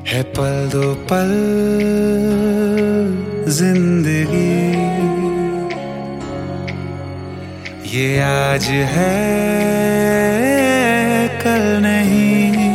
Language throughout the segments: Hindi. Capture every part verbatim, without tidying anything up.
है पल दो पल जिंदगी, ये आज है कल नहीं।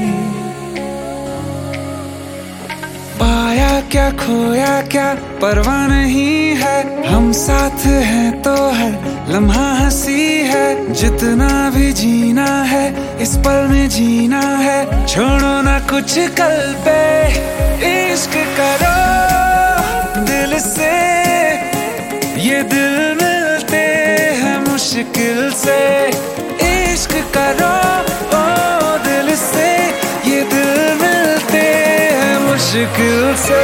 पाया क्या खोया क्या परवाह नहीं है, हम साथ हैं तो है लम्हा हंसी है। जितना भी जीना है इस पल में जीना है, छोड़ो ना कुछ कल पे। इश्क करो दिल से, ये दिल मिलते हैं मुश्किल से। इश्क करो ओ दिल से, ये दिल मिलते हैं मुश्किल से।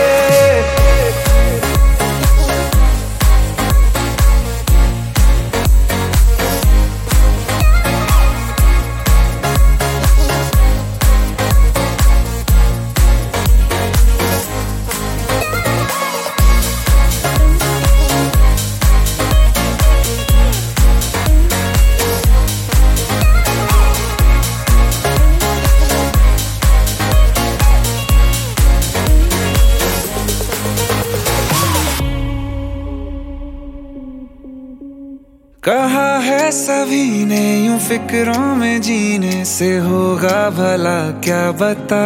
कहा है सभी ने यूं फिक्रों में जीने से होगा भला क्या बता।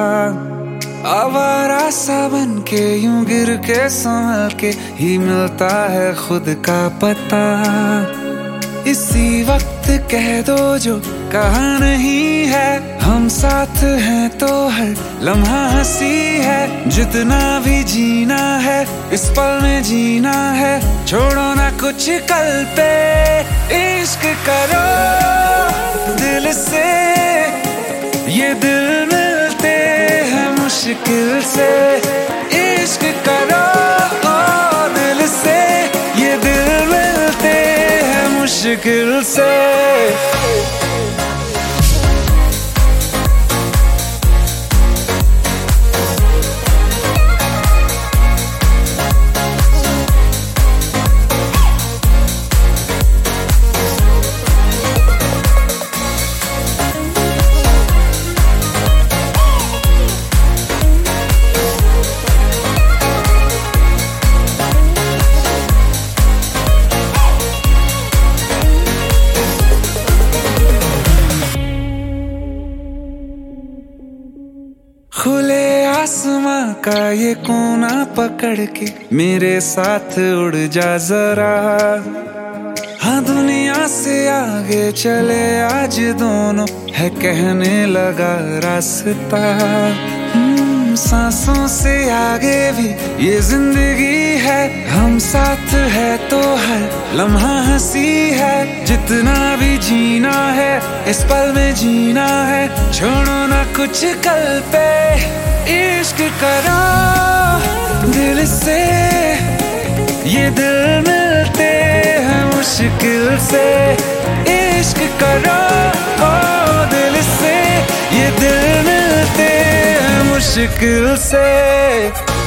आवारा सा बन के यूं गिर के संभल के ही मिलता है खुद का पता। इसी वक्त कह दो जो कहा नहीं है, हम साथ हैं तो हर लम्हा हंसी है। जितना भी जीना है इस पल में जीना है, छोड़ो ना कुछ कल पे। इश्क करो दिल से, ये दिल मिलते हैं मुश्किल से। इश्क करो ओ दिल से, ये दिल मिलते हैं मुश्किल से। खुले आसमां का ये कोना पकड़ के मेरे साथ उड़ जा जरा। हाँ दुनिया से आगे चले आज दोनों, है कहने लगा रास्ता। सांसों से आगे भी ये जिंदगी है, हम साथ है तो हर लम्हा हंसी है। जितना भी जीना है इस पल में जीना है, छोड़ो ना कुछ कल पे। इश्क करो दिल से, ये दिल मिलते हैं मुश्किल से। इश्क करो ओ दिल से, ये दिल मिलते हैं मुश्किल से।